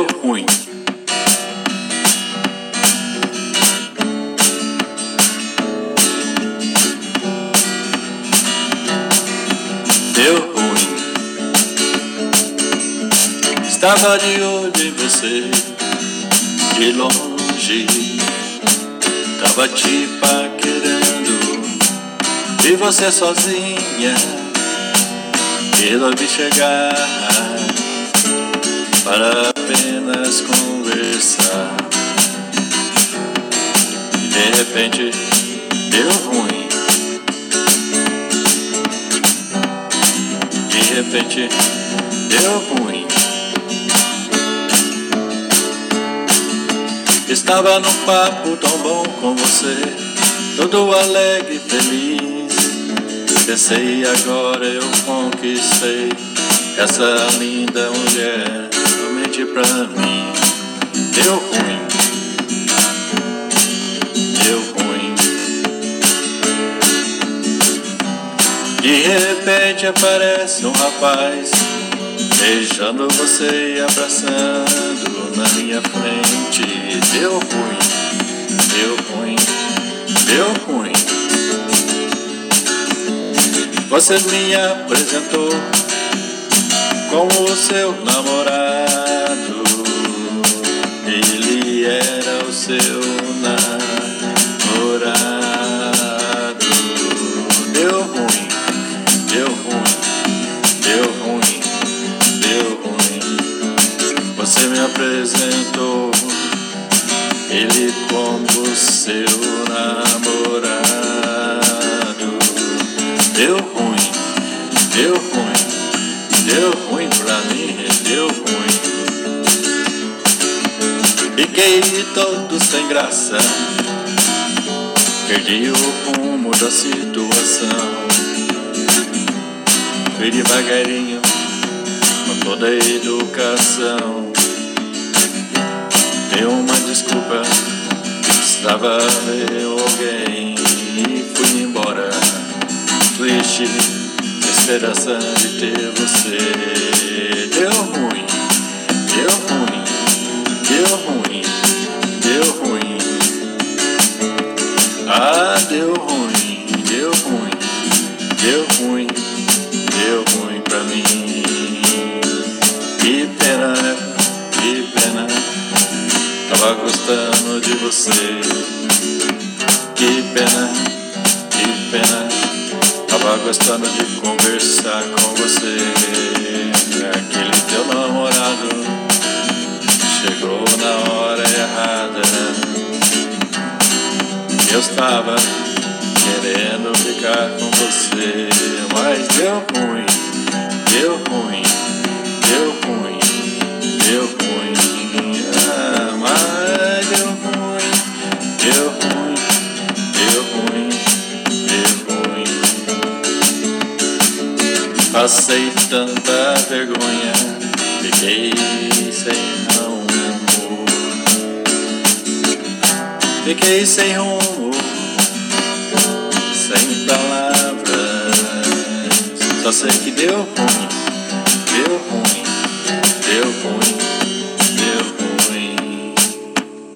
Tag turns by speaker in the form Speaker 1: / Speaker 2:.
Speaker 1: deu ruim. Deu ruim. Estava de olho em você, de longe. Tava te paquerando, e você sozinha. Resolvi chegar para apenas conversar. E de repente deu ruim. De repente deu ruim. Estava num papo tão bom com você, todo alegre e feliz. Pensei, agora eu conquistei essa linda mulher, somente pra mim. Deu ruim. Deu ruim. De repente aparece um rapaz, beijando você e abraçando na minha frente. Deu ruim. Deu ruim. Deu ruim. Você me apresentou como o seu namorado. Ele era o seu namorado. Deu ruim. Deu ruim. Deu ruim. Deu ruim. Você me apresentou ele como seu namorado. Deu ruim, deu ruim, deu ruim pra mim, deu ruim. Fiquei todo sem graça, perdi o rumo da situação. Fui devagarinho, com toda a educação. Dei uma desculpa, estava eu alguém e fui embora. Triste, esperança de ter você. Deu ruim, deu ruim, deu ruim, deu ruim. Ah, deu ruim, deu ruim, deu ruim, deu ruim pra mim. Que pena, que pena. Tava gostando de você. Que pena, que pena. Tava gostando de conversar com você. Aquele teu namorado chegou na hora errada. Eu estava querendo ficar com você, mas deu ruim, deu ruim, deu ruim, deu ruim. Ah, mas deu ruim, deu ruim, deu ruim, deu ruim. Passei tanta vergonha, fiquei sem rumo. Fiquei sem rumo, sem palavras. Só sei que deu ruim, deu ruim, deu ruim.